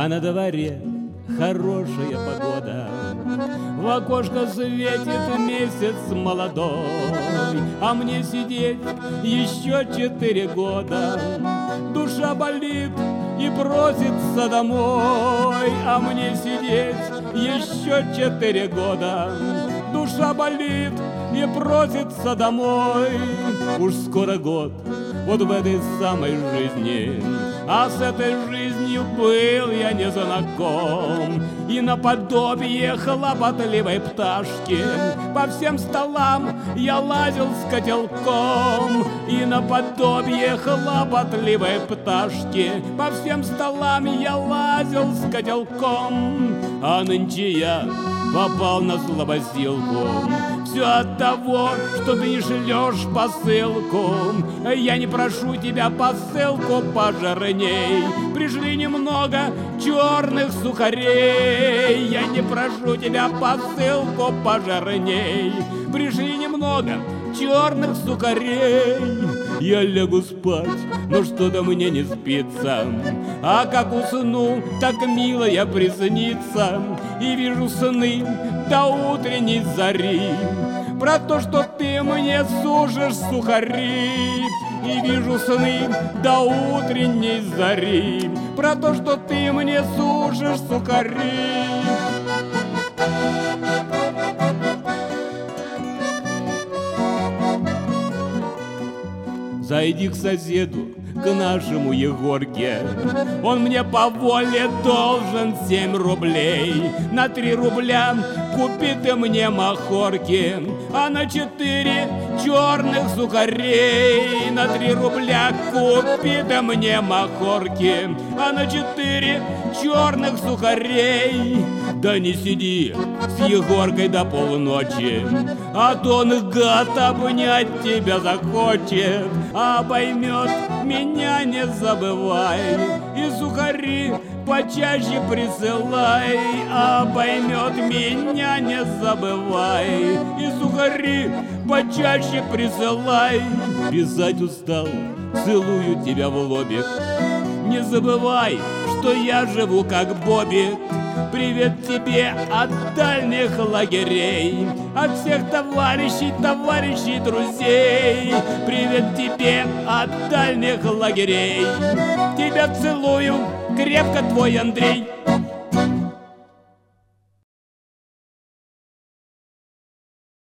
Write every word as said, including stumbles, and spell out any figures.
а на дворе хорошая погода. В окошко светит месяц молодой, а мне сидеть еще четыре года. Душа болит и просится домой, а мне сидеть еще четыре года. Душа болит и просится домой. Уж скоро год вот в этой самой жизни, а с этой жизнью был я не знаком. И наподобие хлопотливой пташки по всем столам я лазил с котелком. И наподобие хлопотливой пташки по всем столам я лазил с котелком. А нынче я попал на слабосилку, все от того, что ты не шлешь посылку. Я не прошу тебя посылку пожирней, пришли немного черных сухарей. Я не прошу тебя посылку пожирней, пришли немного черных сухарей. Я лягу спать, но что-то мне не спится, а как усну, так милая приснится. И вижу сны до утренней зари про то, что ты мне сушишь сухари. И вижу сны до утренней зари про то, что ты мне сушишь сухари. Зайди к соседу, к нашему Егорке, он мне по воле должен семь рублей. На три рубля купи ты мне махорки, а на четыре черных сухарей. На три рубля купи ты мне махорки, а на четыре черных сухарей. Да не сиди с Егоркой до полночи, а то он, гад, обнять тебя захочет. А поймет, меня не забывай, и сухари почаще присылай. А поймет, меня не забывай, и сухари почаще присылай. Писать устал, целую тебя в лобик, не забывай, что я живу как Бобик. Привет тебе от дальних лагерей, от всех товарищей, товарищей, друзей. Привет тебе от дальних лагерей, тебя целую крепко, твой Андрей.